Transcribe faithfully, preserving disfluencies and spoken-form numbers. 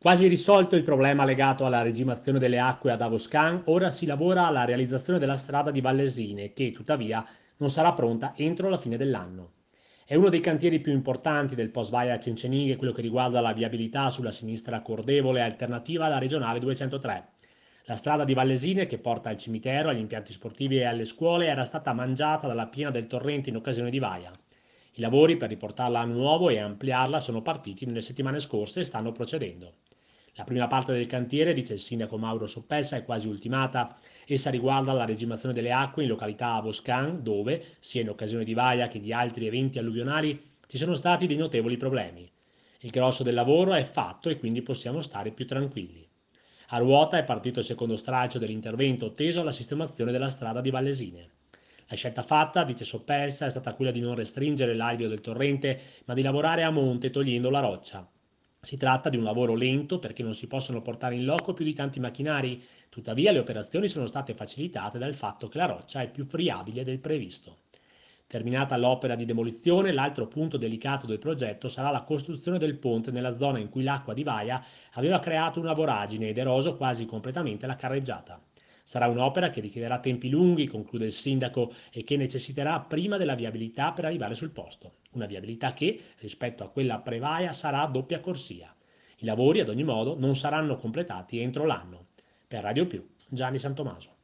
Quasi risolto il problema legato alla regimazione delle acque ad Avoscan, ora si lavora alla realizzazione della strada di Vallesine, che tuttavia non sarà pronta entro la fine dell'anno. È uno dei cantieri più importanti del post-Vaia Cencenighe, quello che riguarda la viabilità sulla sinistra cordevole alternativa alla regionale duecentotré. La strada di Vallesine, che porta al cimitero, agli impianti sportivi e alle scuole, era stata mangiata dalla piena del torrente in occasione di Vaia. I lavori per riportarla a nuovo e ampliarla sono partiti nelle settimane scorse e stanno procedendo. La prima parte del cantiere, dice il sindaco Mauro Soppelsa, è quasi ultimata. Essa riguarda la regimazione delle acque in località Avoscan, dove, sia in occasione di Vaia che di altri eventi alluvionali, ci sono stati dei notevoli problemi. Il grosso del lavoro è fatto e quindi possiamo stare più tranquilli. A ruota è partito il secondo stralcio dell'intervento teso alla sistemazione della strada di Vallesine. La scelta fatta, dice Soppelsa, è stata quella di non restringere l'alveo del torrente, ma di lavorare a monte togliendo la roccia. Si tratta di un lavoro lento perché non si possono portare in loco più di tanti macchinari, tuttavia le operazioni sono state facilitate dal fatto che la roccia è più friabile del previsto. Terminata l'opera di demolizione, l'altro punto delicato del progetto sarà la costruzione del ponte nella zona in cui l'acqua di Vaia aveva creato una voragine ed eroso quasi completamente la carreggiata. Sarà un'opera che richiederà tempi lunghi, conclude il sindaco, e che necessiterà prima della viabilità per arrivare sul posto. Una viabilità che, rispetto a quella pre-Vaia, sarà a doppia corsia. I lavori, ad ogni modo, non saranno completati entro l'anno. Per Radio Più, Gianni Santomaso.